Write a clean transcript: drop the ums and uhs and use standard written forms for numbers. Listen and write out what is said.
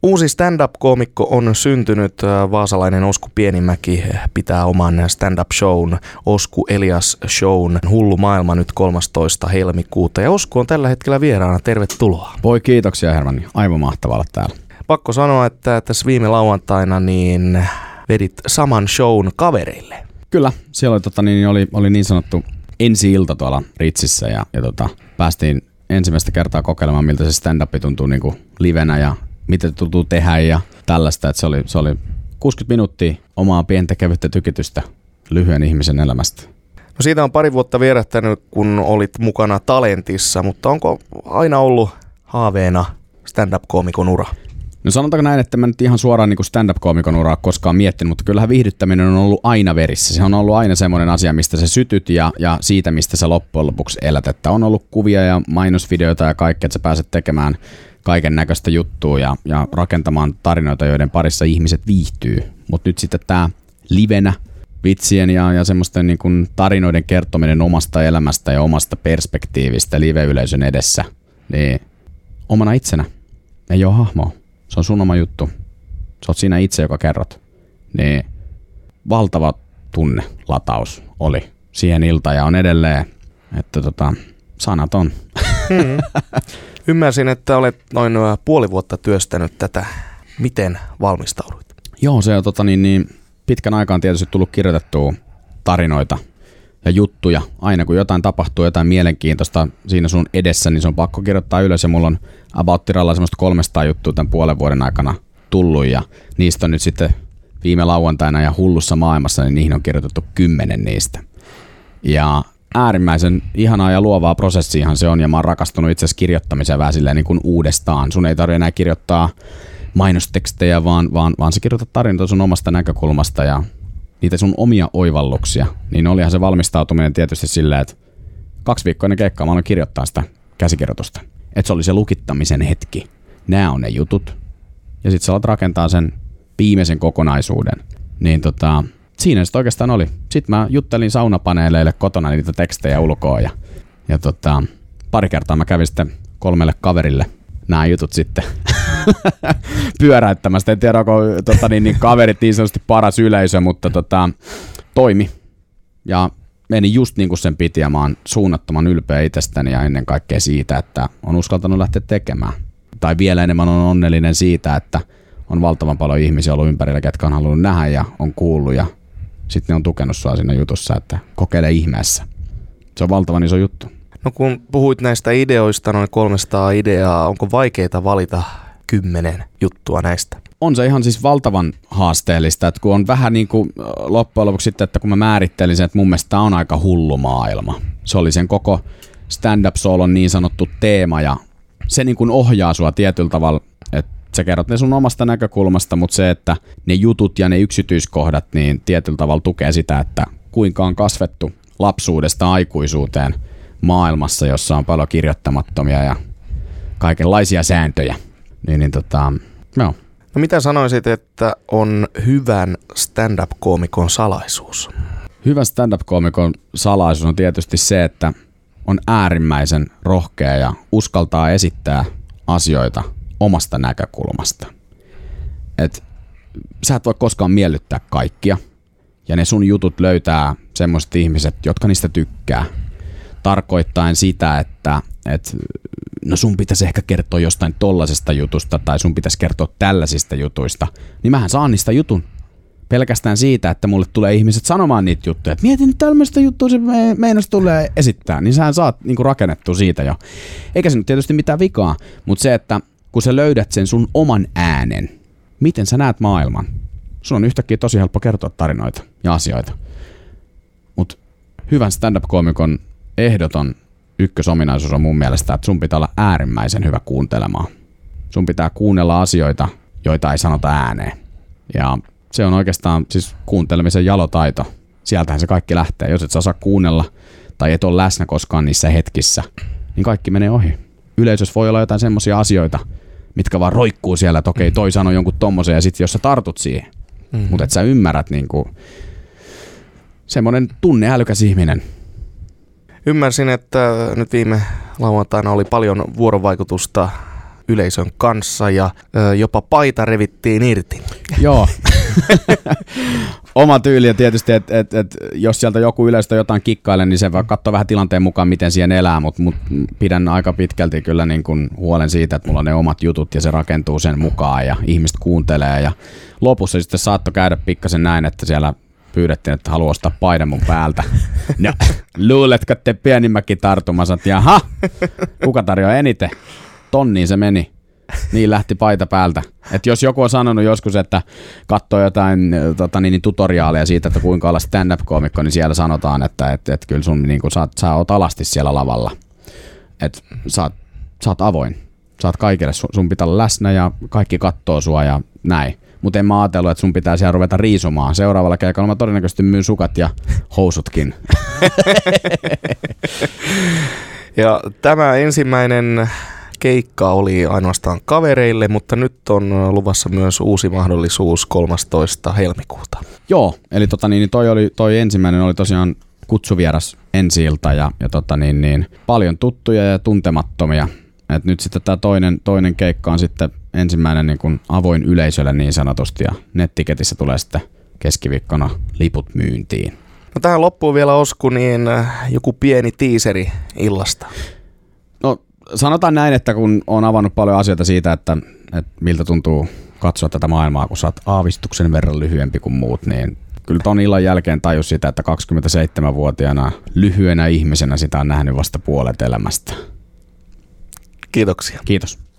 Uusi stand-up-koomikko on syntynyt. Vaasalainen Osku Pienimäki pitää oman stand-up-shown, Osku Elias Shown, Hullu maailma nyt 13. helmikuuta. Ja Osku on tällä hetkellä vieraana. Tervetuloa. Voi kiitoksia Hermanni. Aivan mahtavaa olla täällä. Pakko sanoa, että tässä viime lauantaina niin vedit saman shown kavereille. Kyllä, siellä oli niin sanottu ensi-ilta tuolla Ritsissä ja päästiin ensimmäistä kertaa kokeilemaan, miltä se stand-up tuntuu niin kuin livenä ja miten tuntuu tehdä ja tällaista. Että se oli 60 minuuttia omaa pientä kevyttä tykitystä lyhyen ihmisen elämästä. No siitä on pari vuotta vierähtänyt, kun olit mukana Talentissa, mutta onko aina ollut haaveena stand-up-koomikon ura? No sanotaanko näin, että mä nyt ihan suoraan niin kuin stand-up-koomikon uraa koskaan miettinyt, mutta kyllähän viihdyttäminen on ollut aina verissä. Se on ollut aina semmoinen asia, mistä sä sytyt ja siitä, mistä sä loppujen lopuksi elät. Että on ollut kuvia ja mainosvideoita ja kaikkea, että sä pääset tekemään kaiken näköistä juttua ja rakentamaan tarinoita, joiden parissa ihmiset viihtyy. Mutta nyt sitten tää livenä, vitsien ja semmoisten niin kuin tarinoiden kertominen omasta elämästä ja omasta perspektiivistä live-yleisön edessä, niin omana itsenä ei ole hahmoa. Se on sun oma juttu. Sä oot siinä itse, joka kerrot. Niin valtava tunnelataus oli siihen iltaan ja on edelleen, että sanaton. Ymmärsin, että olet noin puoli vuotta työstänyt tätä. Miten valmistauduit? Joo, se on pitkän aikaan tietysti tullut kirjoitettua tarinoita ja juttuja. Aina kun jotain tapahtuu, jotain mielenkiintoista siinä sun edessä, niin se on pakko kirjoittaa ylös. Ja mulla on about tiralla semmoista 300 juttua tämän puolen vuoden aikana tullut. Ja niistä on nyt sitten viime lauantaina ja Hullussa maailmassa, niin niihin on kirjoitettu 10 niistä. Ja äärimmäisen ihanaa ja luovaa prosessiahan se on. Ja mä oon rakastunut itse asiassa kirjoittamiseen vähän silleen niin kuin uudestaan. Sun ei tarvitse enää kirjoittaa mainostekstejä, vaan sä kirjoitat tarinoita sun omasta näkökulmasta ja niitä sun omia oivalluksia, niin olihan se valmistautuminen tietysti silleen, että 2 viikkoa ennen keikkaa mä aloin kirjoittaa sitä käsikirjoitusta. Että se oli se lukittamisen hetki. Nää on ne jutut. Ja sit sä alat rakentaa sen viimeisen kokonaisuuden. Niin siinä se oikeastaan oli. Sitten mä juttelin saunapaneeleille kotona niitä tekstejä ulkoa ja pari kertaa mä kävin sitten 3 kaverille nämä jutut sitten pyöräyttämästä. En tiedä, onko kaverit niin sanotusti paras yleisö, mutta toimi. Ja meni just niin kuin sen piti ja mä oon suunnattoman ylpeä itsestäni ja ennen kaikkea siitä, että on uskaltanut lähteä tekemään. Tai vielä enemmän on onnellinen siitä, että on valtavan paljon ihmisiä ollut ympärillä, ketkä on halunnut nähdä ja on kuullut ja sitten ne on tukenut sua siinä jutussa, että kokeile ihmeessä. Se on valtavan iso juttu. No kun puhuit näistä ideoista, noin 300 ideaa, onko vaikeaa valita 10 juttua näistä? On se ihan siis valtavan haasteellista, että kun on vähän niin kuin loppujen lopuksi sitten, että kun mä määrittelin sen, että mun mielestä tää on aika hullu maailma. Se oli sen koko stand-up-soolon niin sanottu teema ja se niin kuin ohjaa sua tietyllä tavalla, että sä kerrot ne sun omasta näkökulmasta, mutta se, että ne jutut ja ne yksityiskohdat niin tietyllä tavalla tukee sitä, että kuinka on kasvettu lapsuudesta aikuisuuteen maailmassa, jossa on paljon kirjoittamattomia ja kaikenlaisia sääntöjä. Joo. No mitä sanoisit, että on hyvän stand-up-koomikon salaisuus? Hyvän stand-up-koomikon salaisuus on tietysti se, että on äärimmäisen rohkea ja uskaltaa esittää asioita omasta näkökulmasta. Et sä et voi koskaan miellyttää kaikkia ja ne sun jutut löytää semmoiset ihmiset, jotka niistä tykkää. Tarkoittaen sitä, että no sun pitäisi ehkä kertoa jostain tollasesta jutusta tai sun pitäisi kertoa tällaisista jutuista, niin mähän saan niistä jutun. Pelkästään siitä, että mulle tulee ihmiset sanomaan niitä juttuja, että mietin nyt tällaista juttua, se meinas tulee esittää, niin sähän saat niinku rakennettua siitä jo. Eikä se nyt tietysti mitään vikaa, mutta se, että kun sä löydät sen sun oman äänen, miten sä näet maailman, sun on yhtäkkiä tosi helppo kertoa tarinoita ja asioita. Mutta hyvän stand-up-koomikon ehdoton ykkösominaisuus on mun mielestä, että sun pitää olla äärimmäisen hyvä kuuntelemaan. Sun pitää kuunnella asioita, joita ei sanota ääneen. Ja se on oikeastaan siis kuuntelemisen jalotaito. Sieltähän se kaikki lähtee. Jos et sä osaa kuunnella tai et ole läsnä koskaan niissä hetkissä, niin kaikki menee ohi. Yleisössä voi olla jotain semmoisia asioita, mitkä vaan roikkuu siellä, että okei, toi sanoi jonkun tommosen ja sitten jos sä tartut siihen. Mutta et sä ymmärrät niinku semmoinen tunneälykäs ihminen. Ymmärsin, että nyt viime lauantaina oli paljon vuorovaikutusta yleisön kanssa ja jopa paita revittiin irti. Joo. Oma tyyli ja tietysti, että jos sieltä joku yleistä jotain kikkailee, niin se voi katsoa vähän tilanteen mukaan, miten siihen elää, mutta pidän aika pitkälti kyllä niin kuin huolen siitä, että mulla on ne omat jutut ja se rakentuu sen mukaan ja ihmiset kuuntelee ja lopussa sitten saattoi käydä pikkasen näin, että siellä pyydettiin, että haluaa ostaa paidan mun päältä. No, luuletko te pienimmäkin tartumassa, että jaha, kuka tarjoaa eniten? Tonniin se meni. Niin lähti paita päältä. Et jos joku on sanonut joskus, että katsoo jotain tutoriaaleja siitä, että kuinka olla stand-up-koomikko, niin siellä sanotaan, että kyllä sun, niin kun sä oot alasti siellä lavalla. Että sä oot avoin. Sä oot kaikille, sun pitää olla läsnä ja kaikki kattoo sua ja näin. Mutta en mä ajatellut, että sun pitää siellä ruveta riisumaan. Seuraavalla keikalla mä todennäköisesti myyn sukat ja housutkin. Ja tämä ensimmäinen keikka oli ainoastaan kavereille, mutta nyt on luvassa myös uusi mahdollisuus 13. helmikuuta. Joo, eli toi ensimmäinen oli tosiaan kutsuvieras ensi-ilta ja paljon tuttuja ja tuntemattomia. Et nyt sitten tämä toinen keikka on sitten ensimmäinen niin kuin avoin yleisölle niin sanotusti ja nettiketissä tulee sitten keskiviikkona liput myyntiin. No tähän loppuun vielä Osku, niin joku pieni tiiseri illasta. No sanotaan näin, että kun on avannut paljon asioita siitä, että miltä tuntuu katsoa tätä maailmaa, kun sä oot aavistuksen verran lyhyempi kuin muut, niin kyllä ton illan jälkeen tajus sitä, että 27-vuotiaana lyhyenä ihmisenä sitä on nähnyt vasta puolet elämästä. Kiitoksia. Kiitos.